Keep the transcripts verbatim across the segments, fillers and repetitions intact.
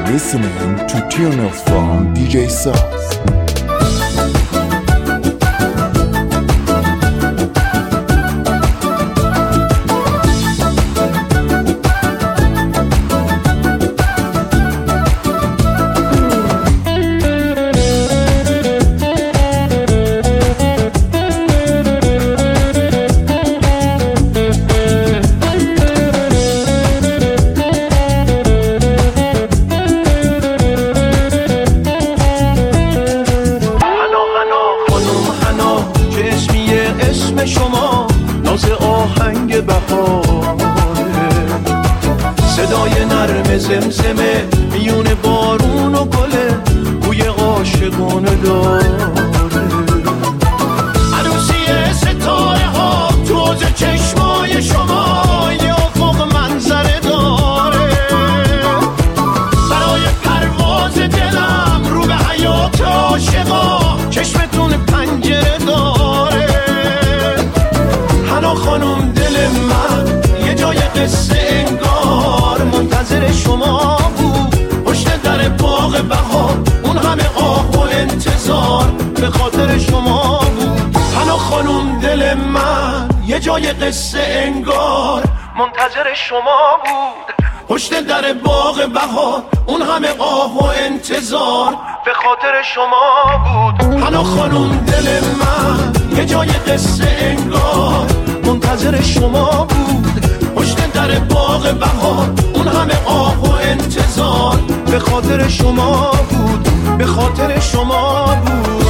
listening to tunes from دی جی Sauce. شما ناز آهنگ بهاره، صدای نرم زمزمه میون بارون و گله بوی عاشقانه داره. عروسی ستاره ها توز چشمای شما یه افق منظره داره. برای پرواز دلم رو به حیات عاشقا چشمتون پنجره داره. خانم دل من یه جای قصه انگار منتظر شما بود، پشت در باغ بهار اون همه آه و انتظار به خاطر شما بود. حالا خانم دل من یه جای قصه انگار منتظر شما بود، پشت در باغ بهار اون همه آه و انتظار به خاطر شما بود. حالا خانم دل من یه جای قصه انگار منتظر شما بود، پشت در باغ بهار اون همه آه و انتظار به خاطر شما بود، به خاطر شما بود.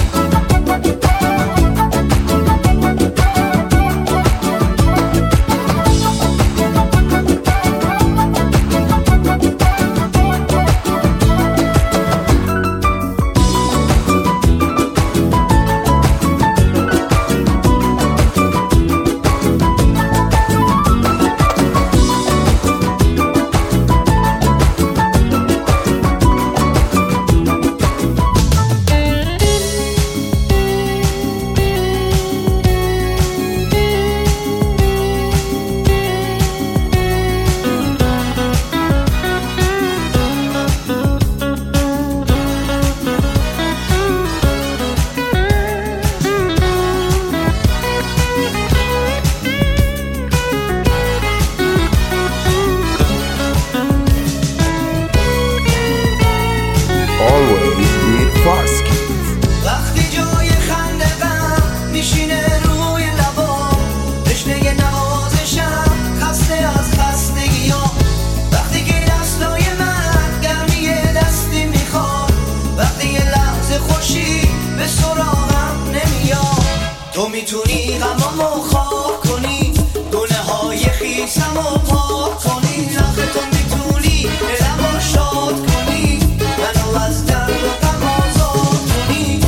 وقتی جای خنده غم میشینه روی لبا، تشنه نوازشم خسته از خستگی ها. وقتی که دستای من گرمی دستی میخواد، وقتی یه لحظه خوشی به سراغم نمیاد. تو میتونی غمامو خواب کنی، گناه های خیسمو پاک کنی. آخه تو میتونی دلمو شاد کنی، منو از درد و غم آزاد کنی.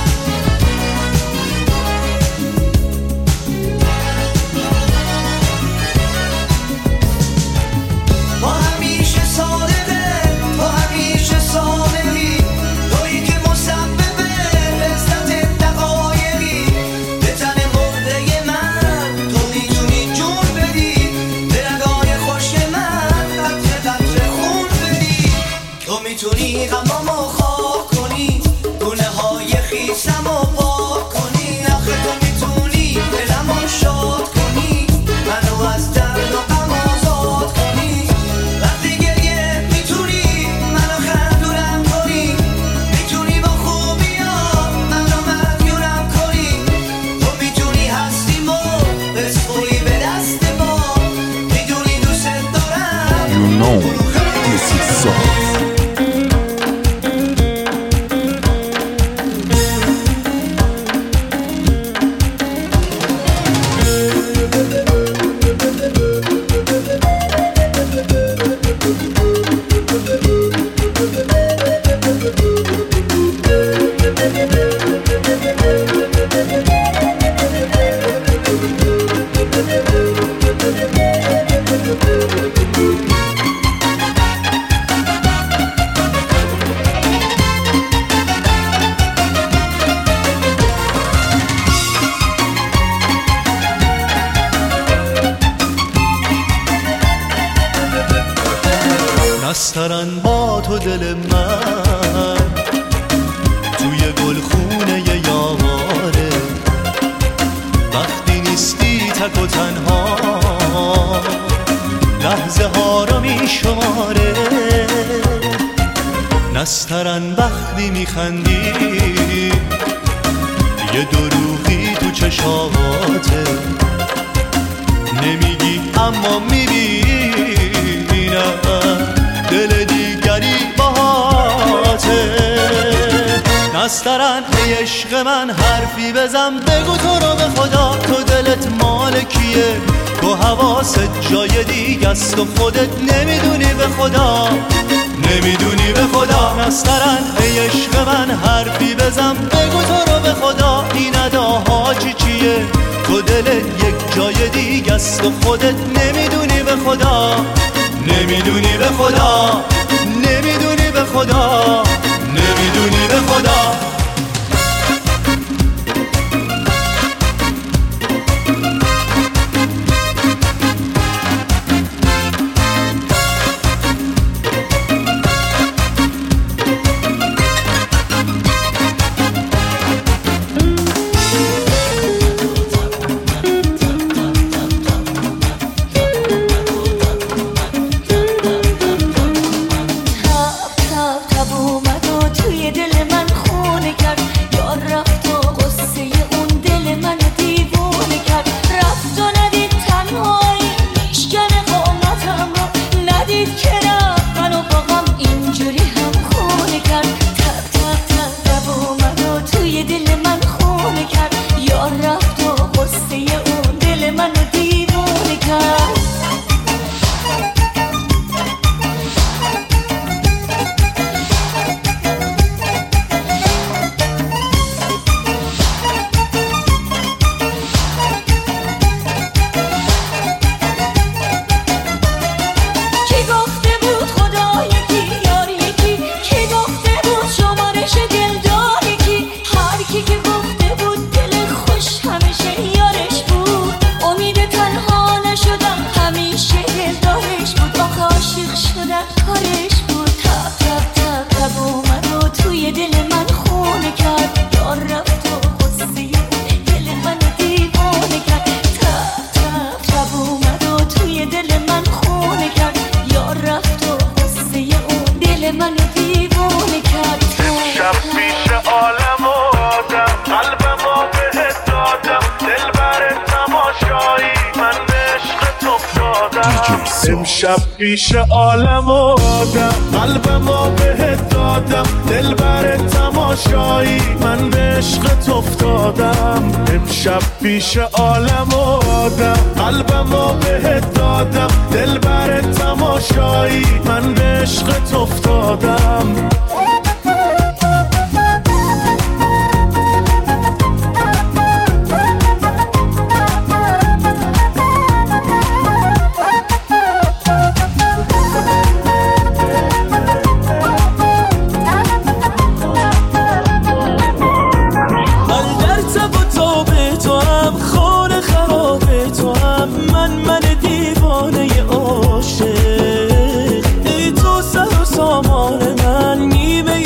با همیشه صادقه، با همیشه صادقی، تویی که مسبب لذت دقایقی. به تن مرده من تو میتونی جون بدی، به رگای خوش من قطره قطره خون بدی. تو میتونی غمامو خواب کنی، گناه های خیسمو پاک کنی. آخه تو میتونی دلمو شاد کنی، منو از درد و غم آزاد کنی. وقتی گریه میتونی منو خندونم کنی، میتونی با خوبیات منو مدیونم کنی. تو میتونی هستیمو بسپری به دست ما، میدونی دوست دارم. You know this is Sauce. نسترن با تو دل من توی گلخونه یاره، وقتی نیستی تک و تنها لحظه ها رو می شماره، نسترن وقتی میخندی یه دروغی تو چشاته، نمیگی اما میبینم دل دیگری باهاته. نسترن ای عشق من حرفی بزن، بگو تو رو به خدا تو دلت مال کیه، تو حواست جای دیگه است و خودت نمیدونی به خدا، نمیدونی به خدا. نسترن ای عشق من حرفی بزن، بگو تو رو به خدا این اداها چی چیه، تو دلت یک جای دیگه است و خودت نمیدونی به خدا، نمیدونی به خدا، نمیدونی به خدا، نمیدونی به خدا. امشب پیش عالم و آدم قلب ما بهت دادم، دل بر تماشایی من به عشقت افتادم. امشب پیش عالم و آدم قلب ما بهت دادم، دل بر تماشایی من به عشقت افتادم. ای تو سر و سامان من، نیمه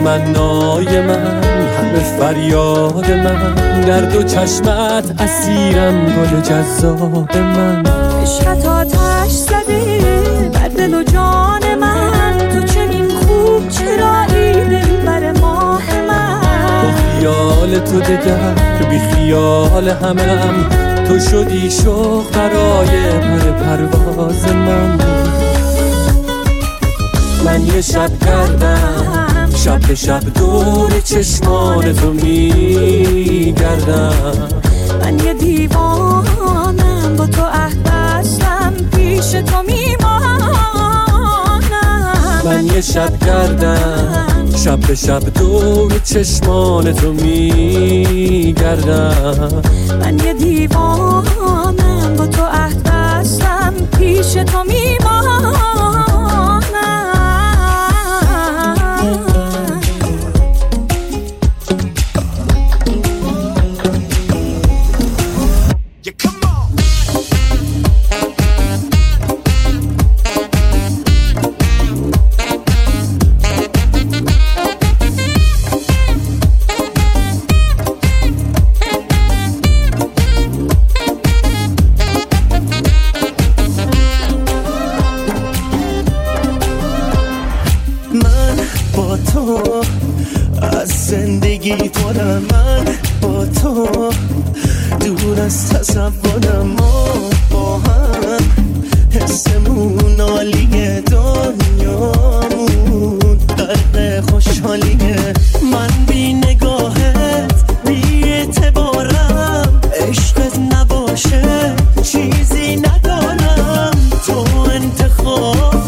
تمنای من، همه فریاد من، در دو چشمت اسیرم گل جذاب من. عشقت آتش زده بر دل و جان من، تو چنین خوب چرایی دلبر ماه من. با خیال تو دگر بی خیال همم، تو شدی شوق برای پر پرواز من. من یه شب کردم شب به شب دور چشمان تو میگردم. من یه دیوانم با تو عهد بستم پیش تو میمانم. من یه شب کردم شب به شب دور چشمان تو میگردم. من یه دیوانم با تو عهد بستم پیش تو میمانم. زندگی پرم، من با تو دور از تصورم. ما با هم حسمون عالیه، دنیامون غرق خوشحالیه. من بی نگاهت بی اعتبارم، عشقت نباشه چیزی ندارم. تو انتخاب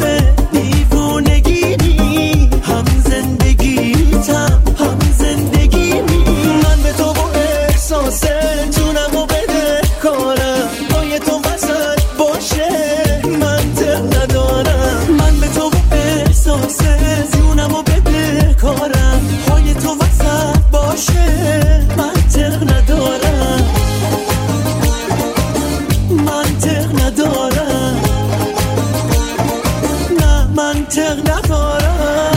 دیوونگی، هم زندگیتم هم زندگیمی. من به تو با احساس جونمو بده کارم، پای تو وسط باشه منطق ندارم. من به تو با احساس جونمو بده کارم، پای تو وسط باشه منطق ندارم. منطق ندارم، نه منطق ندارم.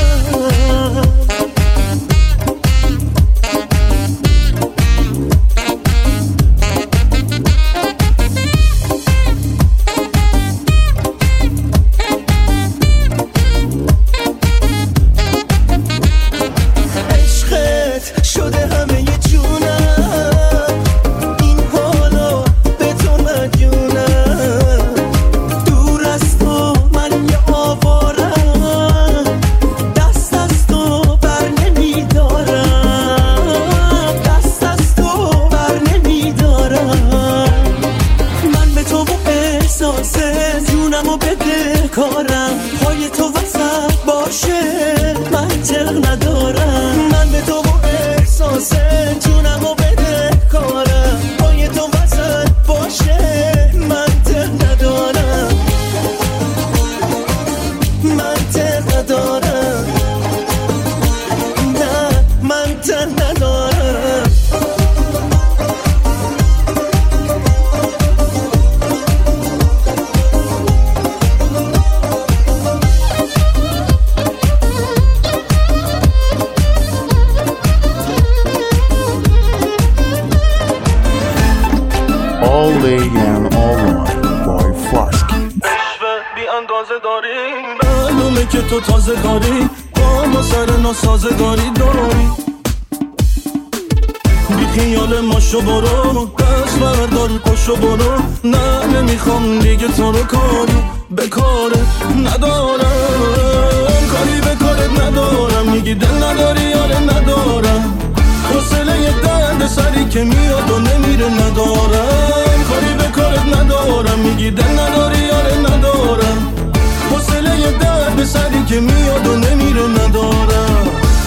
که تو تازه داری با ما سر ناسازگاری داری. بی خیال ماشو برو دست بردار پاشو برو. نه نمیخوام دیگه تو رو کاری به کارت ندارم، کاری به کارت ندارم. میگی دل نداری یاره ندارم، حوصله یه درد سری که میاد و نمیره ندارم. کاری به کارت ندارم، میگی دل نداری یاره ندارم، حوصله یه درد سری که میاد و نمیره ندارم.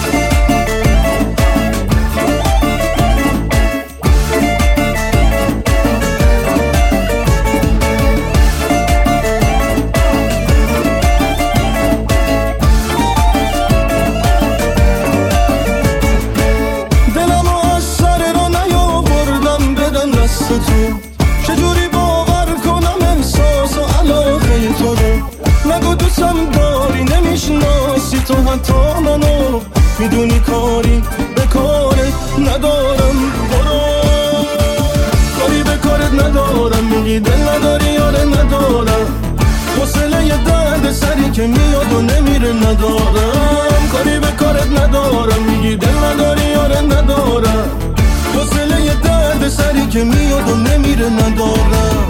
دلمو از سر رو نیاوردم بدن دست تو، چجوری باور کنم احساس داری نمیشناسی تو حتی منو میدونی کاری به کارت ندارم برو کاری به کارت ندارم میگی دل نداری یاره ندارم حوصله یه درد سری که میاد و نمیره ندارم کاری به کارت ندارم میگی دل نداری یاره ندارم حوصله یه درد سری که میاد و نمیره ندارم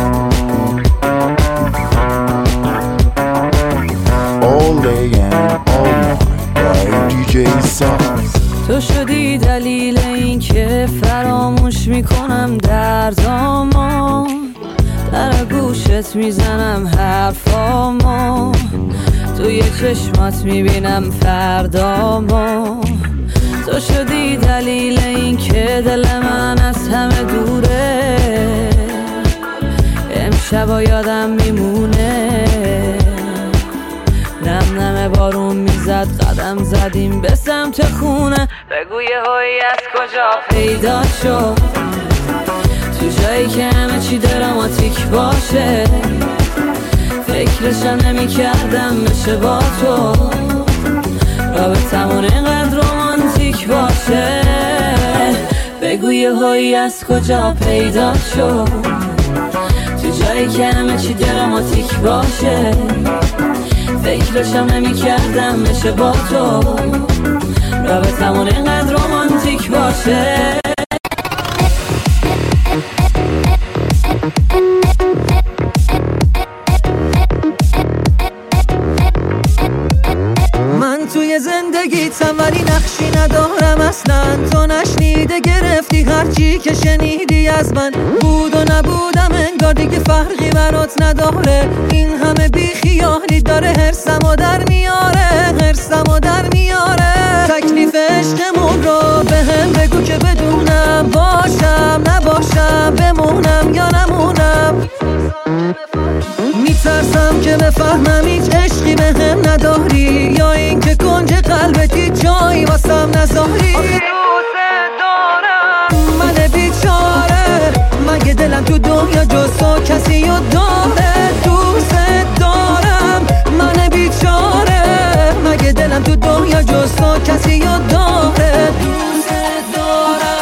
All day and all night by دی جی Sauce. تو شدی دلیل این که فراموش میکنم دردامو در گوشت میزنم حرفامو توی چشمات میبینم فردامو تو شدی دلیل این که دل من از همه دوره امشبا یادم میمونه نم نم بارون میزد قدم زدیم به سمت خونه بگو یه هایی از کجا پیدا شد تو جایی که همه چی دراماتیک باشه فکرشم نمی کردم بشه با تو رابطمون اینقدر رومانتیک باشه بگو یه هایی از کجا پیدا شد تو جایی که همه چی دراماتیک باشه فکرشم نمی کردم بشه با تو رابطمون اینقدر رومانتیک باشه من توی زندگیتم ولی نقشی ندارم اصلا تو نشنیده گرفتی هرچی که شنیدی از من بود و نبودم انگار دیگه فرقی برات نداره این همه بیخیالی داره هرسمو در میاره هرسمو در میاره تکلیف عشقمون رو به هم بگو که بدونم باشم نباشم بمونم یا نمونم میترسم که بفهمم هیچ عشقی به هم نداری یا این که کنج قلبتی جایی واسم نذاری دوست دارم من بیچاره مگه دلم تو دنیا جز تو کسی رو داره دوست دارم من بیچاره مگه دلم تو دنیا جز تو کسی رو داره دوست دارم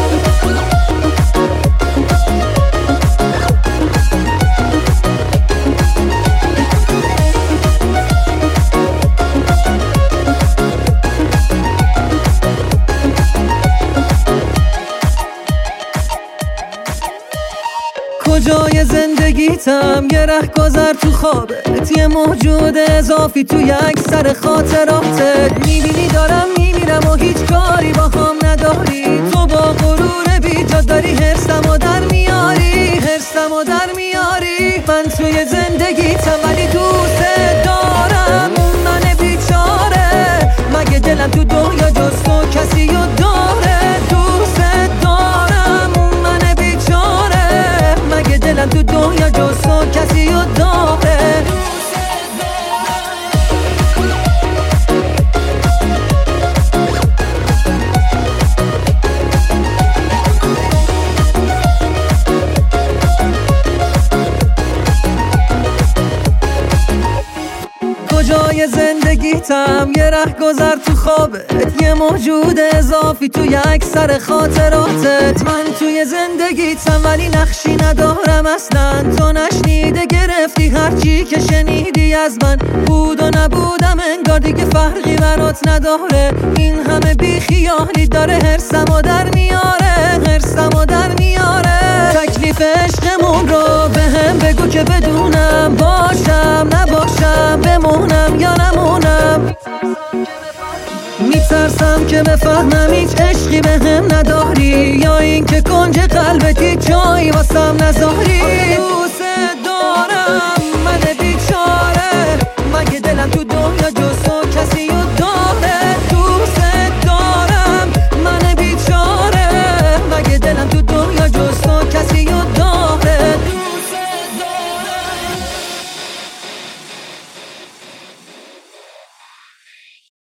کجای زندگیتم یه ره گذر تو خوابت یه موجود اضافی تو یک سر خاطراتت میبینی دارم میمیرم و هیچ کاری با هم نداری تو با غرور بیجا داری هرسمو در میاری هرسمو در میاری من توی زندگیتم ولی دوست دارم من بیچاره مگه دلم تو دنیا جز تو کسی رو داره دوست دارم من بیچاره مگه دلم تو دنیا جز تو کسی رو داره کجای زندگیتم یه ره گذر تو خوابت یه موجود اضافی تو یک سر خاطراتت من توی زندگیتم ولی نقشی ندارم اصلا تو نشنیده گرفتی هرچی که شنیدی از من بود و نبودم انگار دیگه فرقی برات نداره این همه بیخیالی داره هرسمو در میاره هرسمو در میاره تکلیف عشقمون رو به هم بگو که بدونم باشم نباشم بمونم یا نمونم میترسم که بفهمم هیچ عشقی به هم نداری یا این که کنج قلبتی جایی واسم نذاری